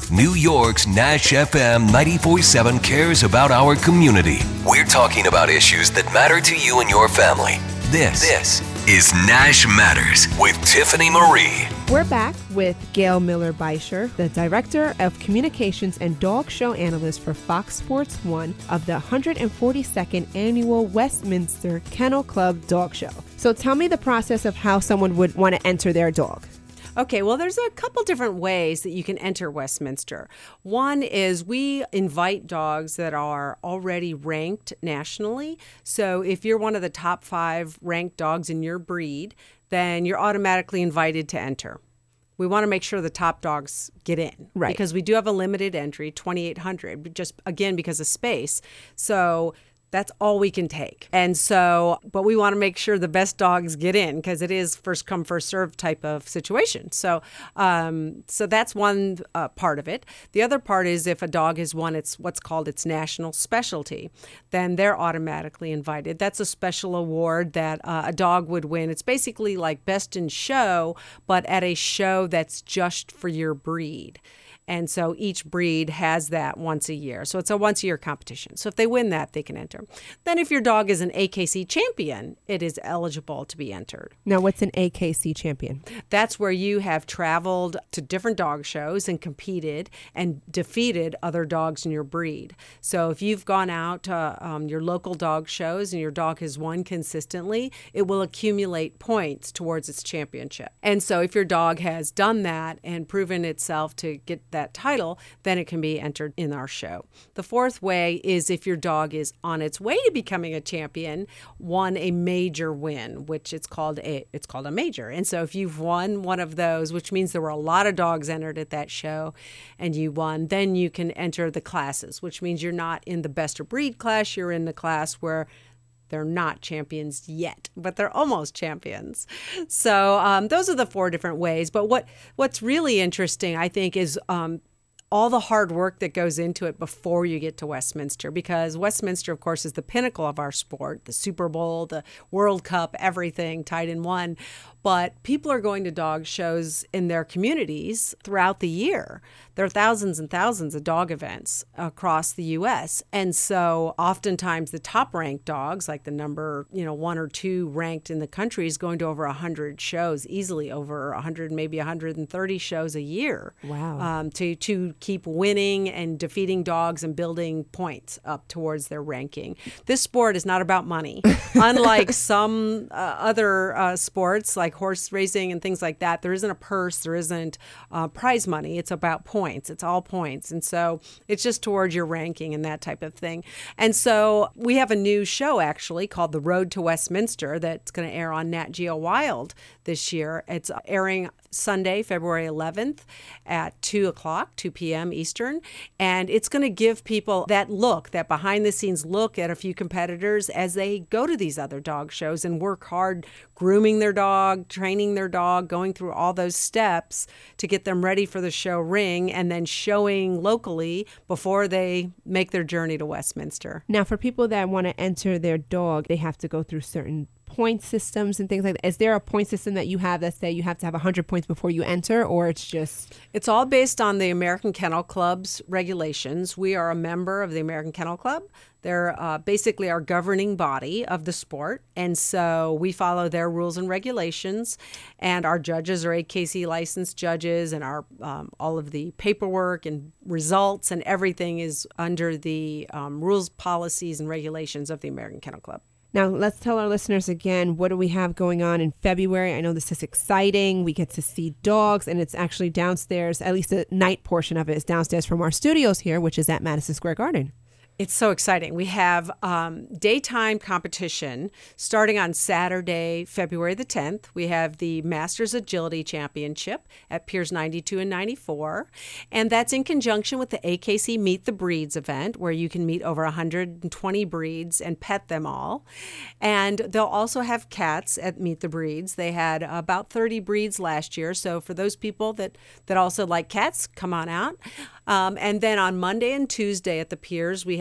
New York's Nash FM 94.7 cares about our community. We're talking about issues that matter to you and your family. This is Nash Matters with Tiffany Marie. We're back with Gail Miller-Beischer, the Director of Communications and Dog Show Analyst for Fox Sports 1 of the 142nd Annual Westminster Kennel Club Dog Show. So tell me the process of how someone would want to enter their dog. Okay, well, there's a couple different ways that you can enter Westminster. One is we invite dogs that are already ranked nationally. So if you're one of the top 5 ranked dogs in your breed, then you're automatically invited to enter. We want to make sure the top dogs get in. Right. Because we do have a limited entry, 2,800, just again because of space. So that's all we can take. And so, but we want to make sure the best dogs get in because it is first come, first serve type of situation. So that's one part of it. The other part is if a dog has won what's called its national specialty, then they're automatically invited. That's a special award that a dog would win. It's basically like best in show, but at a show that's just for your breed. And so each breed has that once a year. So it's a once-a-year competition. So if they win that, they can enter. Then if your dog is an AKC champion, it is eligible to be entered. Now, what's an AKC champion? That's where you have traveled to different dog shows and competed and defeated other dogs in your breed. So if you've gone out to your local dog shows and your dog has won consistently, it will accumulate points towards its championship. And so if your dog has done that and proven itself to get that title, then it can be entered in our show. The fourth way is if your dog is on its way to becoming a champion, won a major win, which it's called a major. And so if you've won one of those, which means there were a lot of dogs entered at that show and you won, then you can enter the classes, which means you're not in the best of breed class, you're in the class where they're not champions yet, but they're almost champions. So those are the 4 different ways. But what's really interesting, I think, is all the hard work that goes into it before you get to Westminster, because Westminster, of course, is the pinnacle of our sport, the Super Bowl, the World Cup, everything tied in one. But people are going to dog shows in their communities throughout the year. There are thousands and thousands of dog events across the U.S. And so oftentimes the top ranked dogs, like the number 1 or 2 ranked in the country, is going to over 100 shows, easily over 100, maybe 130 shows a year. Wow. To keep winning and defeating dogs and building points up towards their ranking. This sport is not about money. Unlike some other sports like horse racing and things like that, there isn't a purse, there isn't prize money. It's about points. It's all points. And so it's just towards your ranking and that type of thing. And so we have a new show actually called The Road to Westminster that's going to air on Nat Geo Wild this year. It's airing Sunday, February 11th at 2 p.m. Eastern. And it's going to give people that behind-the-scenes look at a few competitors as they go to these other dog shows and work hard grooming their dog, training their dog, going through all those steps to get them ready for the show ring and then showing locally before they make their journey to Westminster. Now, for people that want to enter their dog, they have to go through certain point systems and things like that. Is there a point system that you have that say you have to have 100 points before you enter, or it's just... It's all based on the American Kennel Club's regulations. We are a member of the American Kennel Club. They're basically our governing body of the sport, and so we follow their rules and regulations, and our judges are AKC licensed judges, and our all of the paperwork and results and everything is under the rules, policies, and regulations of the American Kennel Club. Now, let's tell our listeners again, what do we have going on in February? I know this is exciting. We get to see dogs, and it's actually downstairs. At least the night portion of it is downstairs from our studios here, which is at Madison Square Garden. It's so exciting. We have daytime competition starting on Saturday, February the 10th. We have the Masters Agility Championship at Piers 92 and 94. And that's in conjunction with the AKC Meet the Breeds event, where you can meet over 120 breeds and pet them all. And they'll also have cats at Meet the Breeds. They had about 30 breeds last year. So for those people that also like cats, come on out. And then on Monday and Tuesday at the Piers, we have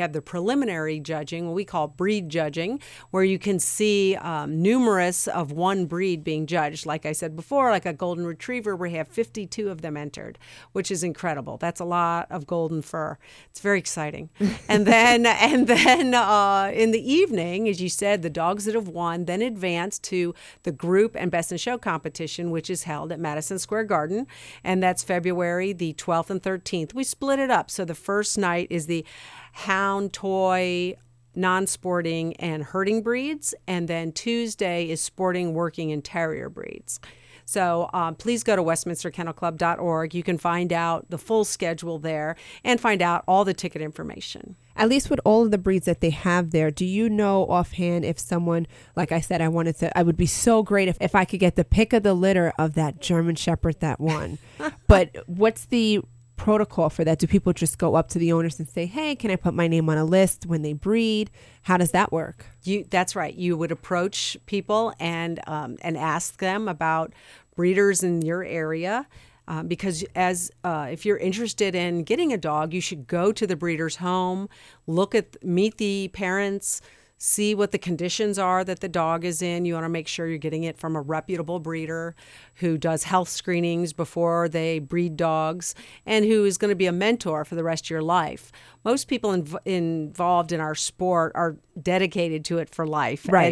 have the preliminary judging, what we call breed judging, where you can see numerous of one breed being judged. Like I said before, like a golden retriever, we have 52 of them entered, which is incredible. That's a lot of golden fur. It's very exciting. and then in the evening, as you said, the dogs that have won then advance to the group and best in show competition, which is held at Madison Square Garden, and that's February the 12th and 13th. We split it up. So the first night is the hound, toy, non-sporting, and herding breeds, and then Tuesday is sporting, working, and terrier breeds. So please go to westminsterkennelclub.org. You can find out the full schedule there and find out all the ticket information. At least with all of the breeds that they have there, do you know offhand if someone, like I said, I would be so great if I could get the pick of the litter of that German Shepherd that won. But what's the protocol for that? Do people just go up to the owners and say, hey, can I put my name on a list when they breed? How does that work? That's right. You would approach people and ask them about breeders in your area. Because if you're interested in getting a dog, you should go to the breeder's home, meet the parents, see what the conditions are that the dog is in. You want to make sure you're getting it from a reputable breeder who does health screenings before they breed dogs and who is going to be a mentor for the rest of your life. Most people involved in our sport are dedicated to it for life. Right.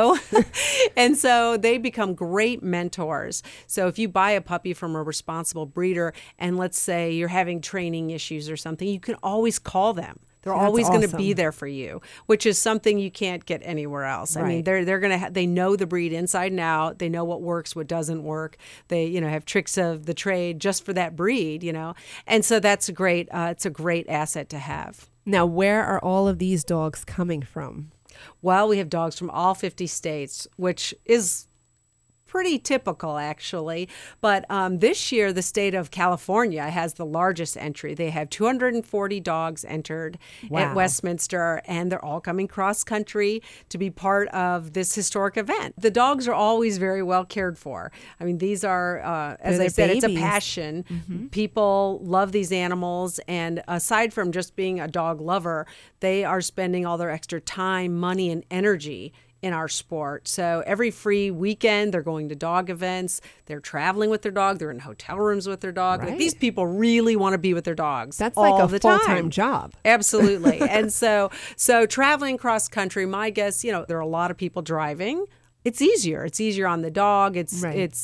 And so they become great mentors. So if you buy a puppy from a responsible breeder and let's say you're having training issues or something, you can always call them. They're always going to be there for you, which is something you can't get anywhere else. Right. I mean, they're going to they know the breed inside and out. They know what works, what doesn't work. They have tricks of the trade just for that breed, and so that's it's a great asset to have. Now, where are all of these dogs coming from? Well, we have dogs from all 50 states, which is pretty typical, actually. But this year, the state of California has the largest entry. They have 240 dogs entered at Westminster, and they're all coming cross-country to be part of this historic event. The dogs are always very well cared for. I mean, these are, as I said, babies. It's a passion. Mm-hmm. People love these animals, and aside from just being a dog lover, they are spending all their extra time, money, and energy in our sport. So every free weekend, they're going to dog events. They're traveling with their dog. They're in hotel rooms with their dog. Right. Like, these people really want to be with their dogs. That's all like a the full-time job. Absolutely. And so traveling cross country, my guess, there are a lot of people driving. It's easier. It's easier on the dog. It's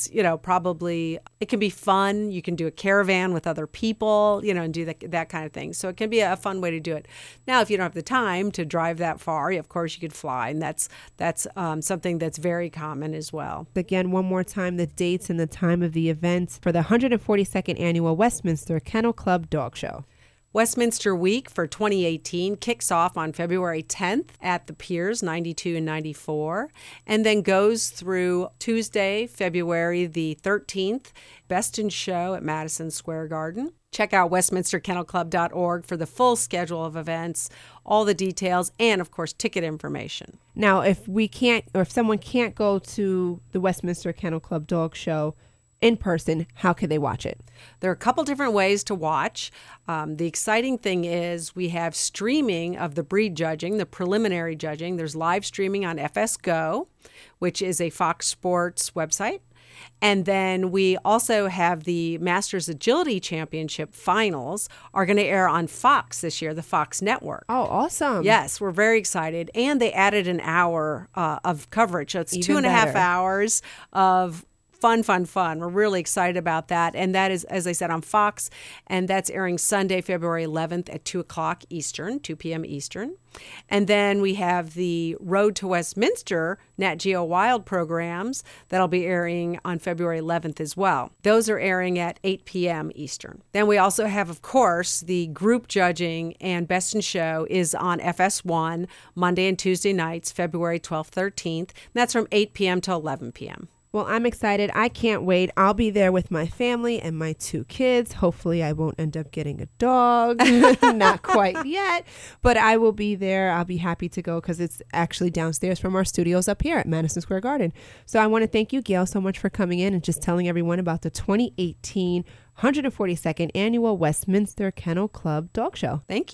probably, it can be fun. You can do a caravan with other people, and do that kind of thing. So it can be a fun way to do it. Now, if you don't have the time to drive that far, of course you could fly, and that's something that's very common as well. Again, one more time, the dates and the time of the event for the 142nd Annual Westminster Kennel Club Dog Show. Westminster Week for 2018 kicks off on February 10th at the Piers 92 and 94, and then goes through Tuesday, February the 13th, Best in Show at Madison Square Garden. Check out westminsterkennelclub.org for the full schedule of events, all the details, and, of course, ticket information. Now, if someone can't go to the Westminster Kennel Club Dog Show in person, how could they watch it? There are a couple different ways to watch. The exciting thing is we have streaming of the breed judging, the preliminary judging. There's live streaming on FS Go, which is a Fox Sports website. And then we also have the Masters Agility Championship finals are going to air on Fox this year, the Fox Network. Oh, awesome. Yes, we're very excited. And they added an hour of coverage. So it's Even 2.5 better. hours of fun. We're really excited about that. And that is, as I said, on Fox. And that's airing Sunday, February 11th at 2 o'clock Eastern, 2 p.m. Eastern. And then we have the Road to Westminster Nat Geo Wild programs that'll be airing on February 11th as well. Those are airing at 8 p.m. Eastern. Then we also have, of course, the group judging and Best in Show is on FS1 Monday and Tuesday nights, February 12th, 13th. And that's from 8 p.m. to 11 p.m. Well, I'm excited. I can't wait. I'll be there with my family and my 2 kids. Hopefully, I won't end up getting a dog. Not quite yet, but I will be there. I'll be happy to go because it's actually downstairs from our studios up here at Madison Square Garden. So I want to thank you, Gail, so much for coming in and just telling everyone about the 2018 142nd Annual Westminster Kennel Club Dog Show. Thank you.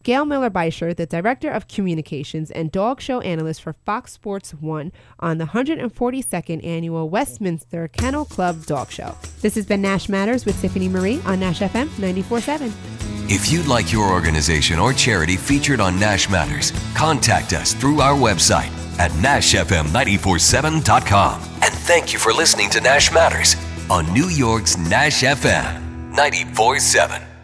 Gail Miller-Beischer, the Director of Communications and Dog Show Analyst for Fox Sports 1 on the 142nd Annual Westminster Kennel Club Dog Show. This has been Nash Matters with Tiffany Marie on Nash FM 94.7. If you'd like your organization or charity featured on Nash Matters, contact us through our website at NashFM947.com. And thank you for listening to Nash Matters on New York's Nash FM 94.7.